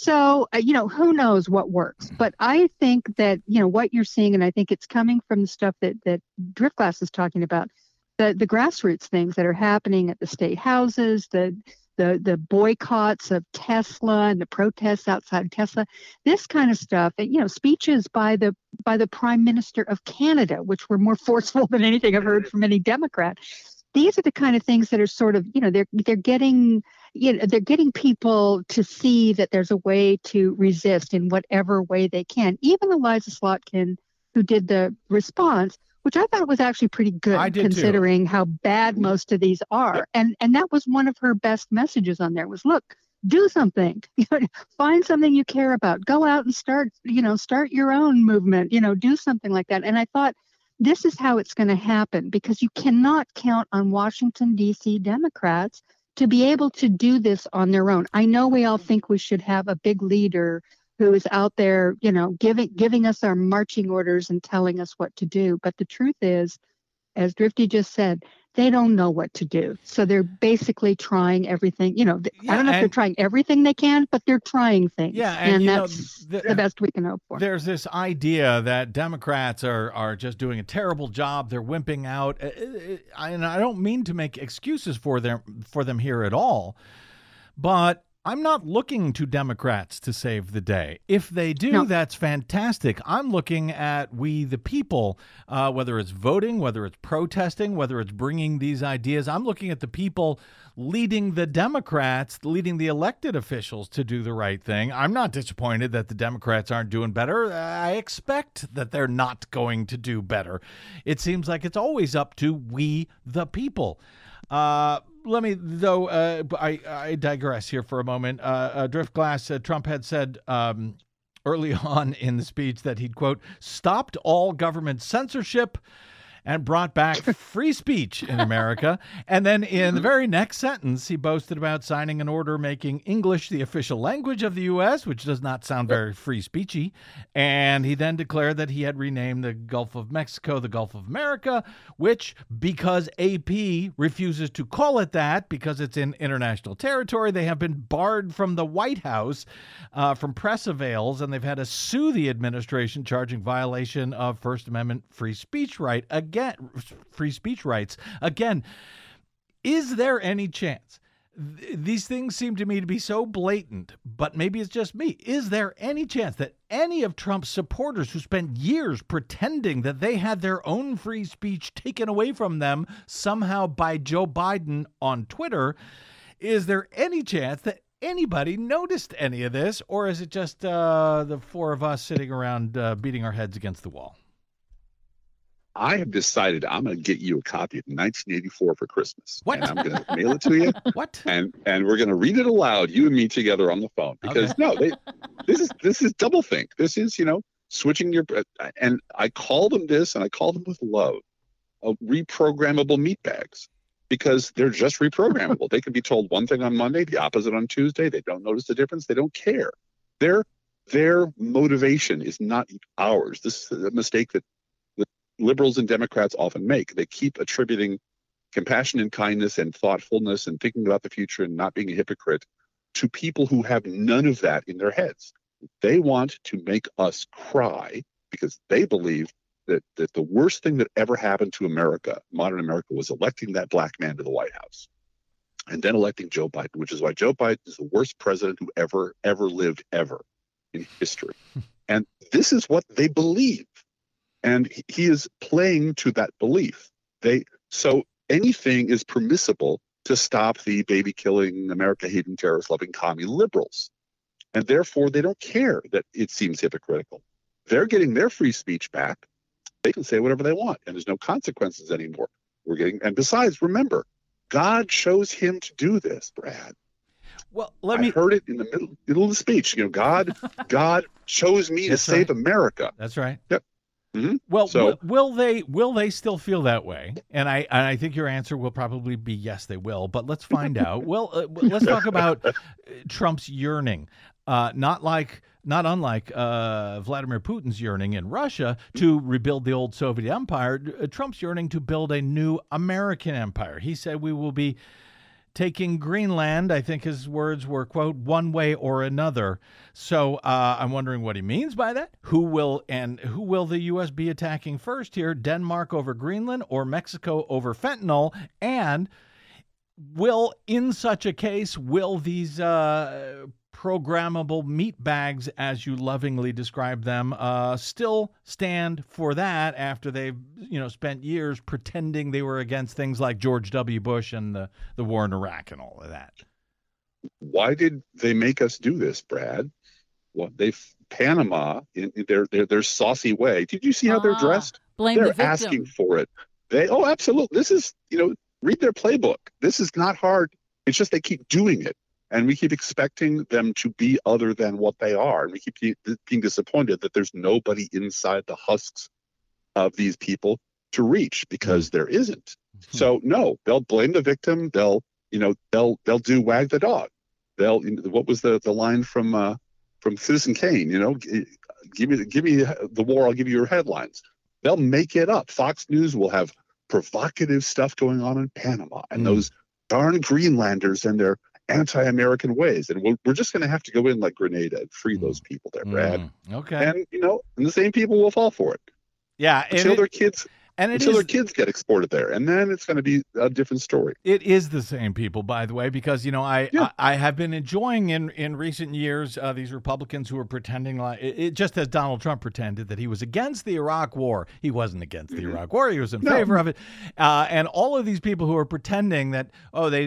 who knows what works? But I think that, what you're seeing, and I think it's coming from the stuff that Driftglass is talking about, the grassroots things that are happening at the state houses, the boycotts of Tesla and the protests outside Tesla, this kind of stuff, speeches by the Prime Minister of Canada, which were more forceful than anything I've heard from any Democrat. These are the kind of things that are sort of, they're getting people to see that there's a way to resist in whatever way they can. Even Eliza Slotkin, who did the response, which I thought was actually pretty good considering how bad most of these are. And that was one of her best messages on there was, look, do something, find something you care about, go out and start your own movement, do something like that. And I thought this is how it's going to happen, because you cannot count on Washington, D.C. Democrats to be able to do this on their own. I know we all think we should have a big leader who is out there, giving us our marching orders and telling us what to do. But the truth is, as Drifty just said, they don't know what to do. So they're basically trying everything. I don't know if they're trying everything they can, but they're trying things. Yeah, and that's the best we can hope for. There's this idea that Democrats are just doing a terrible job. They're wimping out. And I don't mean to make excuses for them here at all, but I'm not looking to Democrats to save the day. If they do, that's fantastic. I'm looking at we, the people, whether it's voting, whether it's protesting, whether it's bringing these ideas. I'm looking at the people leading the Democrats, leading the elected officials to do the right thing. I'm not disappointed that the Democrats aren't doing better. I expect that they're not going to do better. It seems like it's always up to we, the people. Let me, though, I digress here for a moment. Driftglass, Trump had said early on in the speech that he'd, quote, stopped all government censorship and brought back free speech in America. And then in the very next sentence, he boasted about signing an order making English the official language of the U.S., which does not sound very free speechy. And he then declared that he had renamed the Gulf of Mexico the Gulf of America, which, because AP refuses to call it that because it's in international territory, they have been barred from the White House from press avails, and they've had to sue the administration, charging violation of First Amendment free speech rights. Again, is there any chance? These things seem to me to be so blatant, but maybe it's just me. Is there any chance that any of Trump's supporters who spent years pretending that they had their own free speech taken away from them somehow by Joe Biden on Twitter, is there any chance that anybody noticed any of this, or is it just the four of us sitting around beating our heads against the wall? I have decided I'm going to get you a copy of 1984 for Christmas. What? And I'm going to mail it to you. What? And we're going to read it aloud, you and me together on the phone. Because this is doublethink. This is, switching your, and I call them this, and I call them with love, reprogrammable meatbags, because they're just reprogrammable. They can be told one thing on Monday, the opposite on Tuesday. They don't notice the difference. They don't care. Their motivation is not ours. This is a mistake that liberals and Democrats often make. They keep attributing compassion and kindness and thoughtfulness and thinking about the future and not being a hypocrite to people who have none of that in their heads. They want to make us cry because they believe that the worst thing that ever happened to America, modern America, was electing that black man to the White House and then electing Joe Biden, which is why Joe Biden is the worst president who ever lived in history. And this is what they believe. And he is playing to that belief. So anything is permissible to stop the baby-killing, America-hating, terrorist-loving commie liberals. And therefore, they don't care that it seems hypocritical. They're getting their free speech back. They can say whatever they want, and there's no consequences anymore. And besides, remember, God chose him to do this, Brad. Well, I heard it in the middle of the speech. God chose me to save America. That's right. Yep. Mm-hmm. Well, so, will they still feel that way? And I think your answer will probably be yes, they will. But let's find out. Well, let's talk about Trump's yearning. Not unlike Vladimir Putin's yearning in Russia to rebuild the old Soviet empire. Trump's yearning to build a new American empire. He said we will be taking Greenland, I think his words were, quote, one way or another. So I'm wondering what he means by that. Who will the U.S. be attacking first here? Denmark over Greenland or Mexico over fentanyl? And in such a case, will these programmable meat bags, as you lovingly describe them, still stand for that after they've spent years pretending they were against things like George W. Bush and the war in Iraq and all of that? Why did they make us do this, Brad? Well, Panama in their saucy way. Did you see how they're dressed? They're asking for it. Absolutely. This is read their playbook. This is not hard. It's just they keep doing it. And we keep expecting them to be other than what they are. And we keep being disappointed that there's nobody inside the husks of these people to reach, because there isn't. So no, they'll blame the victim. They'll do wag the dog. What was the line from Citizen Kane? Give me the war. I'll give you your headlines. They'll make it up. Fox News will have provocative stuff going on in Panama, and those darn Greenlanders and their anti-American ways, and we're just going to have to go in like Grenada and free those people there, Brad. Okay. And and the same people will fall for it. Yeah, until their kids get exported there, and then it's going to be a different story. It is the same people, by the way, because I have been enjoying in recent years these Republicans who are pretending like it, just as Donald Trump pretended that he was against the Iraq War. He wasn't against the Iraq War; he was in favor of it. And all of these people who are pretending that I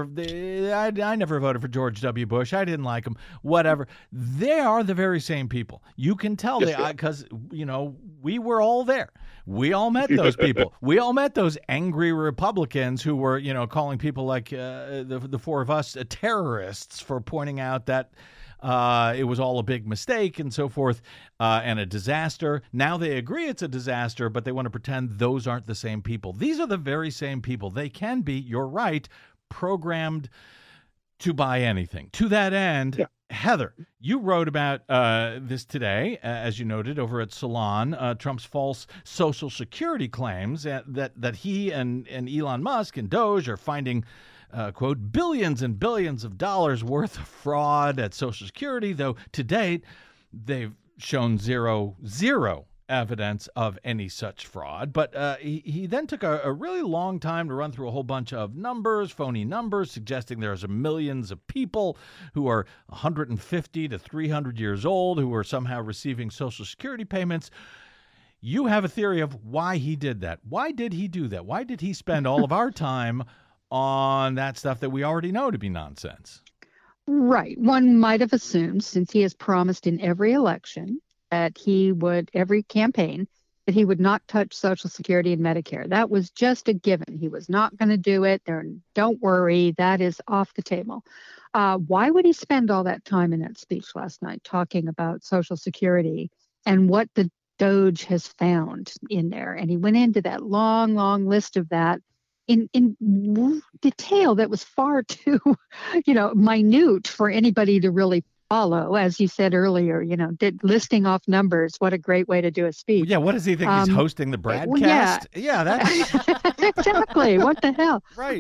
never voted for George W. Bush. I didn't like him. Whatever. They are the very same people. You can tell because we were all there. We all met those people. We all met those angry Republicans who were, calling people like the four of us terrorists for pointing out that it was all a big mistake and so forth, and a disaster. Now they agree it's a disaster, but they want to pretend those aren't the same people. These are the very same people. They can be, you're right, programmed to buy anything. To that end, Heather, you wrote about this today, as you noted, over at Salon, Trump's false Social Security claims that he and Elon Musk and Doge are finding, quote, billions and billions of dollars worth of fraud at Social Security, though to date they've shown zero evidence of any such fraud. But he then took a really long time to run through a whole bunch of numbers, phony numbers, suggesting there's millions of people who are 150 to 300 years old who are somehow receiving Social Security payments. You have a theory of why he did that. Why did he do that? Why did he spend all of our time on that stuff that we already know to be nonsense? Right. One might have assumed, since he has promised in every election that every campaign, that he would not touch Social Security and Medicare. That was just a given. He was not going to do it. Don't worry, that is off the table. Why would he spend all that time in that speech last night talking about Social Security and what the Doge has found in there? And he went into that long, long list of that in detail that was far too, minute for anybody to really follow. As you said earlier, listing off numbers. What a great way to do a speech. Yeah, what does he think? He's hosting the broadcast? Yeah, that's exactly. What the hell? Right.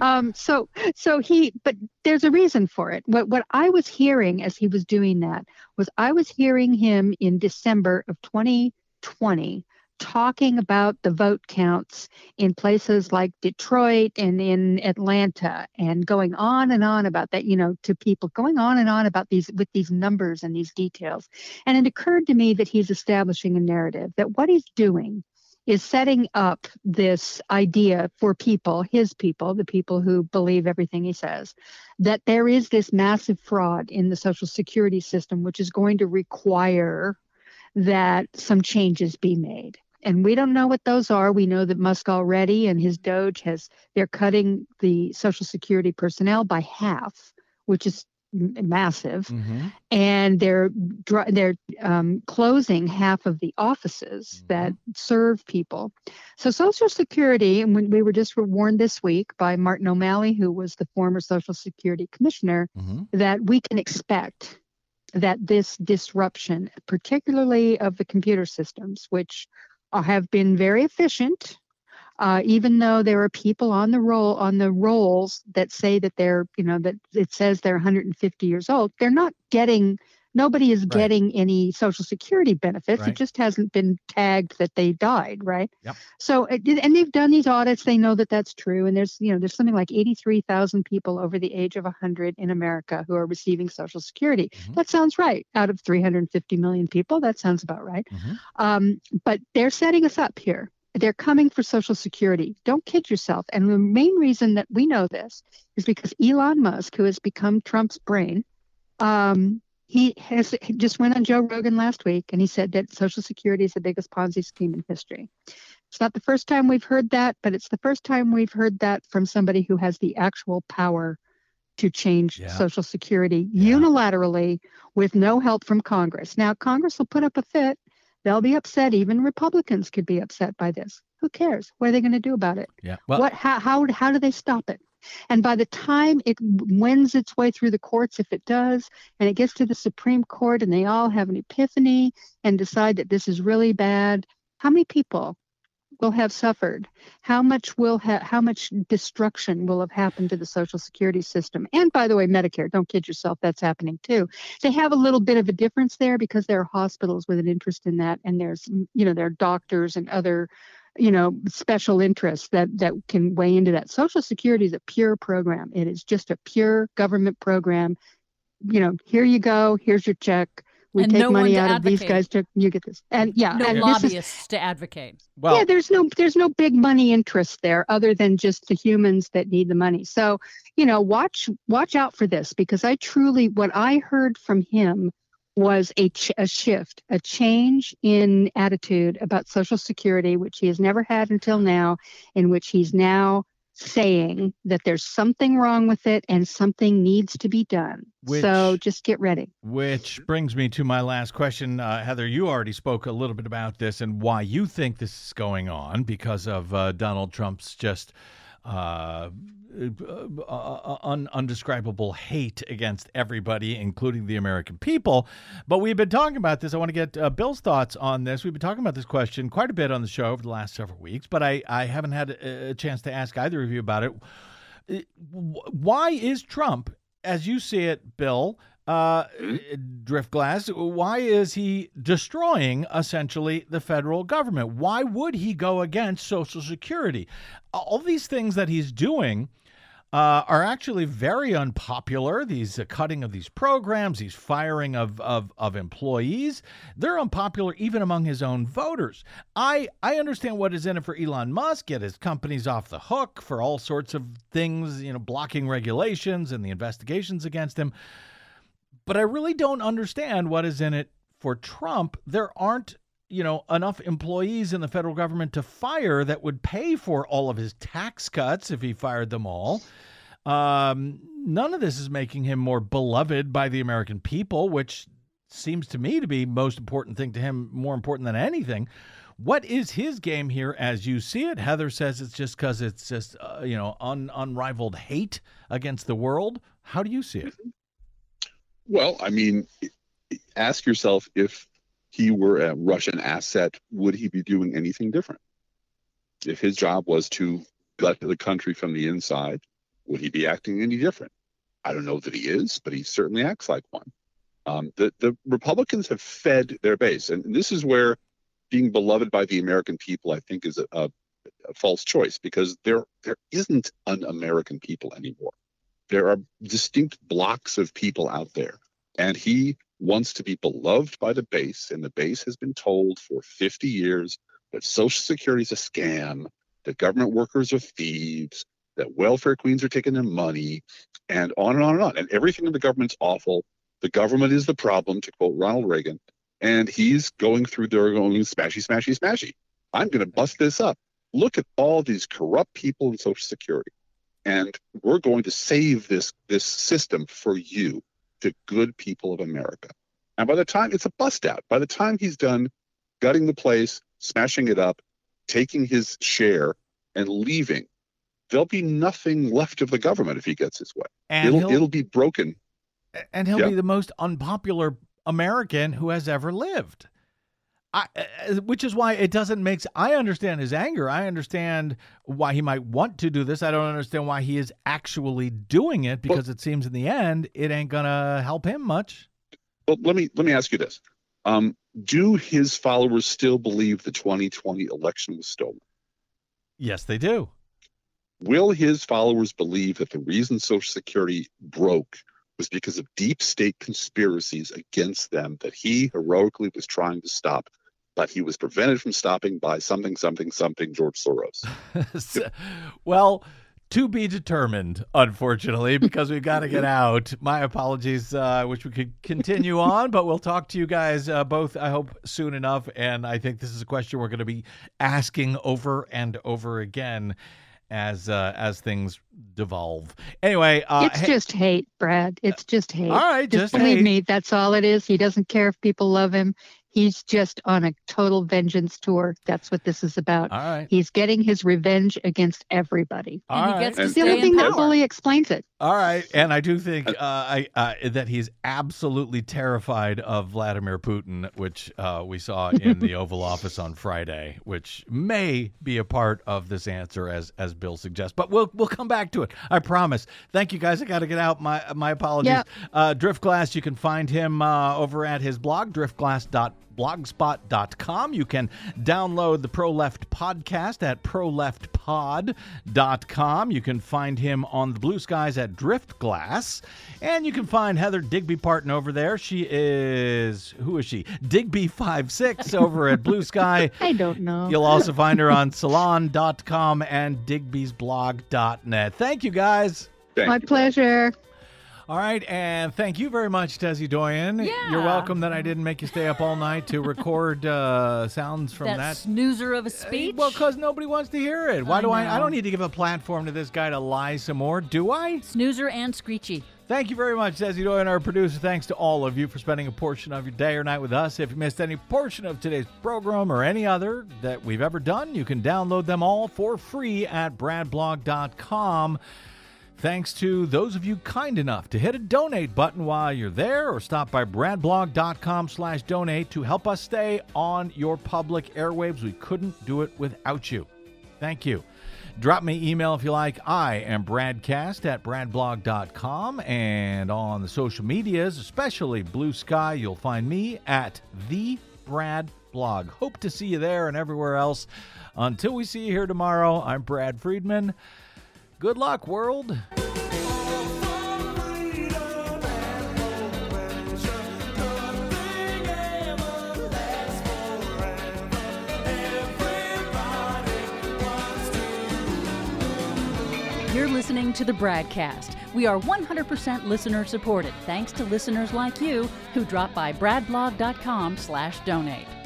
But there's a reason for it. What I was hearing as he was doing that was I was hearing him in December of 2020 talking about the vote counts in places like Detroit and in Atlanta, and going on and on about that, to people, going on and on about these numbers and these details. And it occurred to me that he's establishing a narrative that what he's doing is setting up this idea for people, his people, the people who believe everything he says, that there is this massive fraud in the Social Security system, which is going to require that some changes be made. And we don't know what those are. We know that Musk already and his Doge they're cutting the Social Security personnel by half, which is massive. Mm-hmm. And they're closing half of the offices that serve people. So Social Security, and when we were just warned this week by Martin O'Malley, who was the former Social Security commissioner, that we can expect that this disruption, particularly of the computer systems, which have been very efficient, even though there are people on the rolls that say that that it says they're 150 years old, nobody is getting any Social Security benefits. Right. It just hasn't been tagged that they died, right? Yep. So, and they've done these audits. They know that that's true. And there's something like 83,000 people over the age of 100 in America who are receiving Social Security. That sounds right. Out of 350 million people, that sounds about right. But they're setting us up here. They're coming for Social Security. Don't kid yourself. And the main reason that we know this is because Elon Musk, who has become Trump's brain, he just went on Joe Rogan last week, and he said that Social Security is the biggest Ponzi scheme in history. It's not the first time we've heard that, but it's the first time we've heard that from somebody who has the actual power to change Social Security unilaterally with no help from Congress. Now, Congress will put up a fit. They'll be upset. Even Republicans could be upset by this. Who cares? What are they going to do about it? Yeah. Well, how do they stop it? And by the time it wends its way through the courts, if it does, and it gets to the Supreme Court and they all have an epiphany and decide that this is really bad, how many people will have suffered? How much destruction will have happened to the Social Security system? And by the way, Medicare, don't kid yourself, that's happening too. They have a little bit of a difference there because there are hospitals with an interest in that, and there are doctors and other special interests that can weigh into that. Social Security is a pure program. It is just a pure government program. Here you go. Here's your check. We and take no money one to out advocate. of these guys. You get this. And no and lobbyists to advocate. well, there's no big money interest there other than just the humans that need the money. So, watch out for this, because what I heard from him was a shift, a change in attitude about Social Security, which he has never had until now, in which he's now saying that there's something wrong with it and something needs to be done. So just get ready. Which brings me to my last question. Heather, you already spoke a little bit about this and why you think this is going on because of Donald Trump's just undescribable hate against everybody, including the American people. But we've been talking about this. I want to get Bill's thoughts on this. We've been talking about this question quite a bit on the show over the last several weeks, but I haven't had a chance to ask either of you about it. Why is Trump, as you see it, Bill, Driftglass, why is he destroying essentially the federal government? Why would he go against Social Security? All these things that he's doing are actually very unpopular. These cutting of these programs, these firing of employees, they're unpopular even among his own voters. I understand what is in it for Elon Musk, get his companies off the hook for all sorts of things, blocking regulations and the investigations against him. But I really don't understand what is in it for Trump. There aren't, enough employees in the federal government to fire that would pay for all of his tax cuts if he fired them all. None of this is making him more beloved by the American people, which seems to me to be most important thing to him, more important than anything. What is his game here as you see it? Heather says it's just because it's just, unrivaled hate against the world. How do you see it? Well, I mean, ask yourself, if he were a Russian asset, would he be doing anything different? If his job was to gut the country from the inside, would he be acting any different? I don't know that he is, but he certainly acts like one. The Republicans have fed their base, and this is where being beloved by the American people, I think, is a false choice, because there isn't an American people anymore. There are distinct blocks of people out there, and he wants to be beloved by the base, and the base has been told for 50 years that Social Security is a scam, that government workers are thieves, that welfare queens are taking their money, and on and on and on. And everything in the government's awful. The government is the problem, to quote Ronald Reagan. And he's going through there going smashy, smashy, smashy. I'm going to bust this up. Look at all these corrupt people in Social Security. And we're going to save this system for you, the good people of America. And by the time it's a bust out, by the time he's done gutting the place, smashing it up, taking his share, and leaving, there'll be nothing left of the government if he gets his way. And it'll be broken. And he'll be the most unpopular American who has ever lived. Which is why it doesn't make sense. I understand his anger. I understand why he might want to do this. I don't understand why he is actually doing it, because it seems in the end it ain't going to help him much. Well, let me ask you this. Do his followers still believe the 2020 election was stolen? Yes, they do. Will his followers believe that the reason Social Security broke was because of deep state conspiracies against them that he heroically was trying to stop, but he was prevented from stopping by something, George Soros? Well, to be determined, unfortunately, because we've got to get out. My apologies. I wish we could continue on, but we'll talk to you guys both, I hope, soon enough. And I think this is a question we're going to be asking over and over again as things devolve. Anyway, it's just hate, Brad. It's just hate. All right, just believe hate. me, that's all it is. He doesn't care if people love him. He's just on a total vengeance tour. That's what this is about. All right. He's getting his revenge against everybody. All And he gets to It's the stay only thing in that power. fully explains it. All right, and I do think that he's absolutely terrified of Vladimir Putin, which we saw in the Oval Office on Friday, which may be a part of this answer, as Bill suggests. But we'll come back to it. I promise. Thank you, guys. I got to get out. My apologies. Yep. Driftglass, you can find him over at his blog, driftglass.blogspot.com. You can download the Pro Left podcast at proleftpod.com. You can find him on the Blue Skies at Driftglass. And you can find Heather Digby Parton over there. She is, who is she? Digby56 over at Blue Sky. I don't know. You'll also find her on salon.com and digbysblog.net. Thank you, guys. My pleasure. All right, and thank you very much, Desi Doyen. Yeah. You're welcome that I didn't make you stay up all night to record sounds from That snoozer of a speech. Well, because nobody wants to hear it. Why do I? I know. don't need to give a platform to this guy to lie some more, do I? Snoozer and screechy. Thank you very much, Desi Doyen, our producer. Thanks to all of you for spending a portion of your day or night with us. If you missed any portion of today's program or any other that we've ever done, you can download them all for free at bradblog.com. Thanks to those of you kind enough to hit a donate button while you're there, or stop by bradblog.com/donate to help us stay on your public airwaves. We couldn't do it without you. Thank you. Drop me email if you like. I am Bradcast at bradblog.com, and on the social medias, especially Blue Sky, you'll find me at The Brad Blog. Hope to see you there and everywhere else. Until we see you here tomorrow, I'm Brad Friedman. Good luck, world. You're listening to the Bradcast. We are 100% listener supported, thanks to listeners like you who drop by bradblog.com/donate.